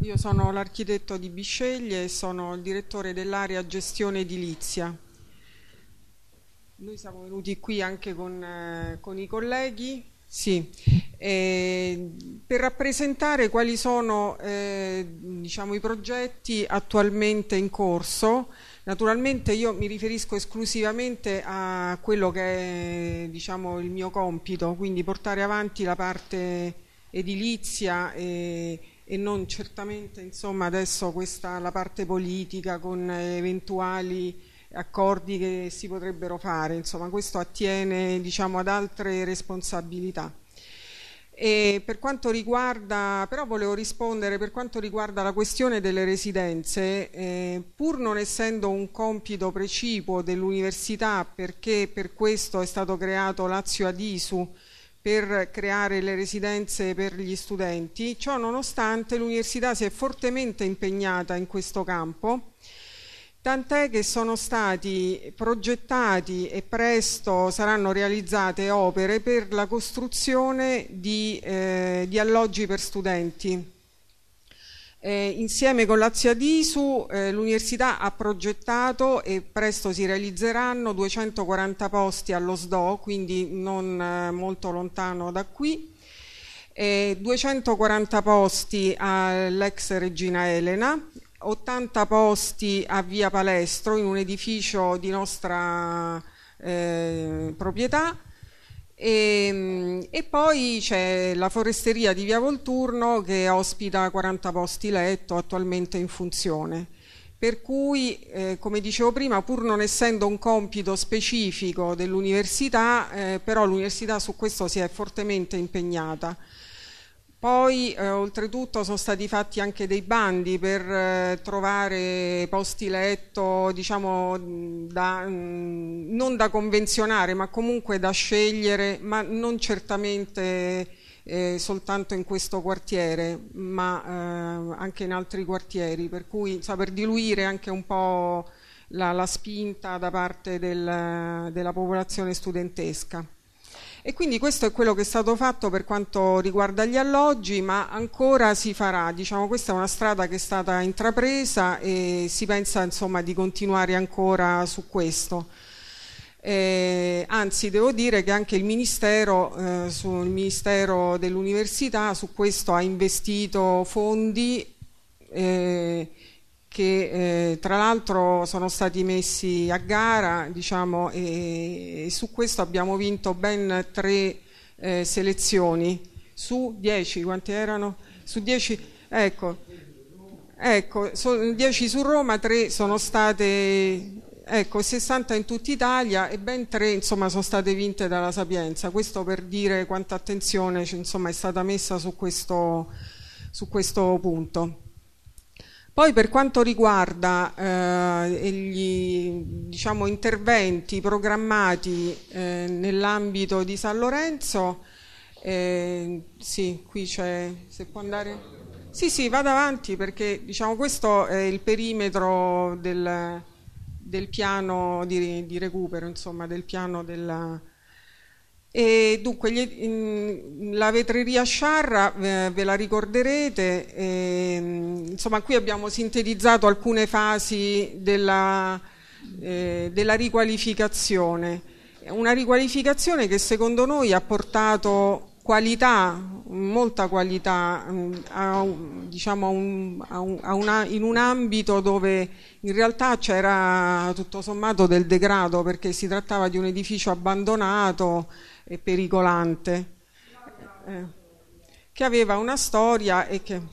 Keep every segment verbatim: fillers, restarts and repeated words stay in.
Io sono l'architetto di Bisceglie e sono il direttore dell'area gestione edilizia. Noi siamo venuti qui anche con, eh, con i colleghi, sì, eh, per rappresentare quali sono eh, diciamo, i progetti attualmente in corso. Naturalmente io mi riferisco esclusivamente a quello che è, diciamo, il mio compito, quindi portare avanti la parte edilizia e, e non certamente, insomma, adesso questa la parte politica con eventuali accordi che si potrebbero fare, insomma, questo attiene, diciamo, ad altre responsabilità. E per quanto riguarda, però volevo rispondere per quanto riguarda la questione delle residenze, eh, pur non essendo un compito precipuo dell'università, perché per questo è stato creato Lazio Adisu per creare le residenze per gli studenti, ciò nonostante l'università si è fortemente impegnata in questo campo, tant'è che sono stati progettati e presto saranno realizzate opere per la costruzione di, eh, di alloggi per studenti. Eh, insieme con Lazio Adisu eh, l'università ha progettato e presto si realizzeranno duecentoquaranta posti allo S D O, quindi non eh, molto lontano da qui, eh, duecentoquaranta posti all'ex Regina Elena, ottanta posti a Via Palestro in un edificio di nostra eh, proprietà e, e poi c'è la foresteria di Via Volturno che ospita quaranta posti letto attualmente in funzione. Per cui, eh, come dicevo prima, pur non essendo un compito specifico dell'università, eh, però l'università su questo si è fortemente impegnata. Poi eh, oltretutto sono stati fatti anche dei bandi per eh, trovare posti letto, diciamo, da, mh, non da convenzionare, ma comunque da scegliere, ma non certamente eh, soltanto in questo quartiere, ma eh, anche in altri quartieri, per cui so, per diluire anche un po' la, la spinta da parte del, della popolazione studentesca. E quindi questo è quello che è stato fatto per quanto riguarda gli alloggi, ma ancora si farà, diciamo, questa è una strada che è stata intrapresa e si pensa, insomma, di continuare ancora su questo. Eh, anzi, devo dire che anche il Ministero, eh, sul Ministero dell'Università su questo ha investito fondi eh, che eh, tra l'altro sono stati messi a gara, diciamo, e, e su questo abbiamo vinto ben tre eh, selezioni su dieci, quanti erano? Su dieci, ecco, ecco, so, dieci su Roma, tre sono state, ecco, sessanta in tutta Italia e ben tre, insomma, sono state vinte dalla Sapienza. Questo per dire quanta attenzione, insomma, è stata messa su questo, su questo punto. Poi per quanto riguarda eh, gli, diciamo, interventi programmati eh, nell'ambito di San Lorenzo, eh, sì, qui c'è, se può andare, sì sì, vada avanti perché, diciamo, questo è il perimetro del, del piano di, di recupero, insomma, del piano della... E dunque gli, la vetreria Sciarra eh, ve la ricorderete, e, insomma, qui abbiamo sintetizzato alcune fasi della, eh, della riqualificazione, una riqualificazione che secondo noi ha portato qualità, molta qualità, a, diciamo, a un, a un, a una, in un ambito dove in realtà c'era tutto sommato del degrado, perché si trattava di un edificio abbandonato e pericolante, eh, che aveva una storia e che...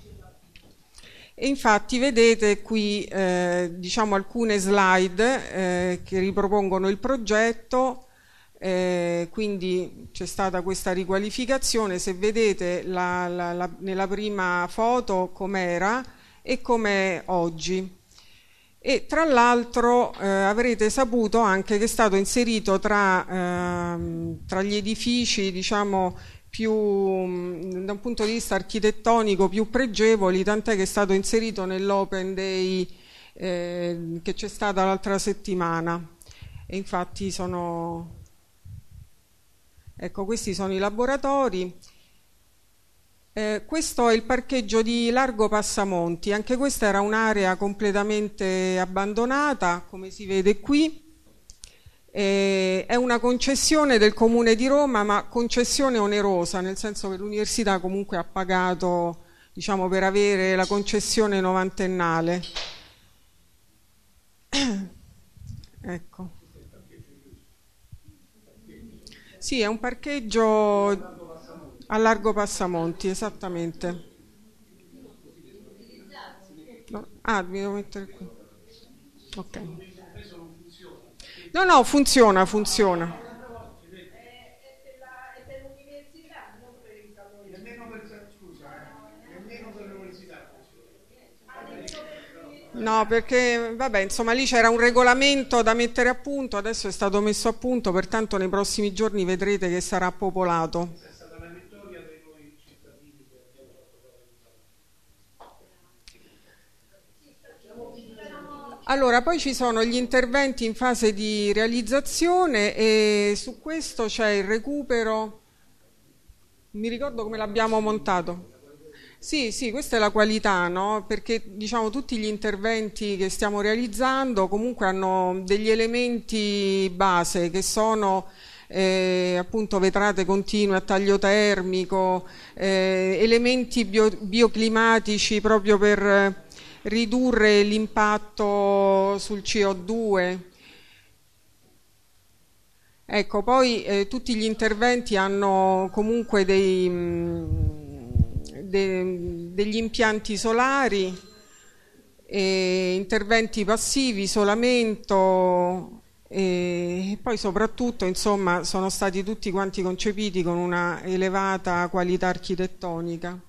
E infatti vedete qui eh, diciamo alcune slide eh, che ripropongono il progetto, eh, quindi c'è stata questa riqualificazione, se vedete la, la, la, nella prima foto com'era e com'è oggi. E tra l'altro eh, avrete saputo anche che è stato inserito tra, ehm, tra gli edifici, diciamo, più da un punto di vista architettonico più pregevoli, tant'è che è stato inserito nell'Open Day eh, che c'è stata l'altra settimana. E infatti sono, ecco, questi sono i laboratori. Eh, questo è il parcheggio di Largo Passamonti, anche questa era un'area completamente abbandonata, come si vede qui. Eh, è una concessione del Comune di Roma, ma concessione onerosa, nel senso che l'università comunque ha pagato, diciamo, per avere la concessione novantennale. Ecco. Sì, è un parcheggio a Largo Passamonti, esattamente. No. Ah, mi devo mettere qui. Ok. No, no, funziona, funziona. No, perché vabbè, insomma, lì c'era un regolamento da mettere a punto, adesso è stato messo a punto, pertanto nei prossimi giorni vedrete che sarà popolato. Allora, poi ci sono gli interventi in fase di realizzazione e su questo c'è il recupero. Mi ricordo come l'abbiamo montato. Sì, sì, questa è la qualità, no? Perché diciamo tutti gli interventi che stiamo realizzando comunque hanno degli elementi base che sono eh, appunto vetrate continue a taglio termico, eh, elementi bio- bioclimatici proprio per ridurre l'impatto sul C O due. Ecco, poi eh, tutti gli interventi hanno comunque dei, mh, de- degli impianti solari, e interventi passivi, isolamento e poi soprattutto insomma sono stati tutti quanti concepiti con una elevata qualità architettonica.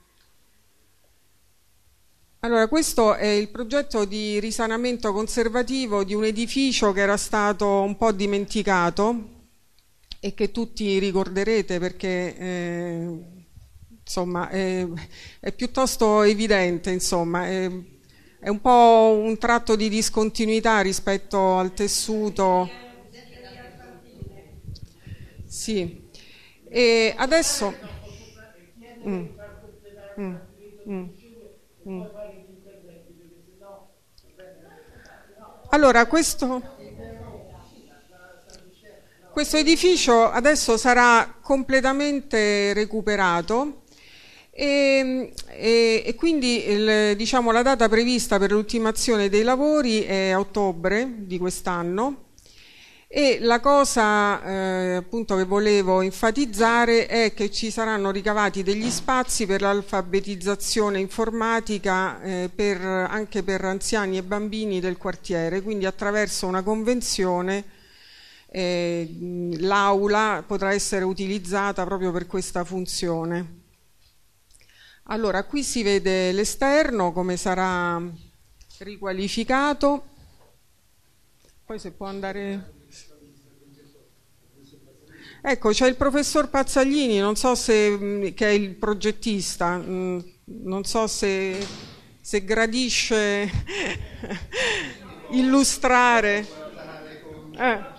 Allora, questo è il progetto di risanamento conservativo di un edificio che era stato un po' dimenticato e che tutti ricorderete perché eh, insomma è, è piuttosto evidente, insomma, è, è un po' un tratto di discontinuità rispetto al tessuto. Sì. E adesso mm, mm, mm, mm. Allora, questo, questo edificio adesso sarà completamente recuperato e, e- e quindi il- diciamo, la data prevista per l'ultimazione dei lavori è a ottobre di quest'anno. E la cosa eh, appunto che volevo enfatizzare è che ci saranno ricavati degli spazi per l'alfabetizzazione informatica eh, per- anche per anziani e bambini del quartiere, quindi attraverso una convenzione eh, l'aula potrà essere utilizzata proprio per questa funzione. Allora, qui si vede l'esterno, come sarà riqualificato, poi se può andare... Ecco, c'è il professor Pazzaglini, non so se, che è il progettista, non so se, se gradisce illustrare. Eh.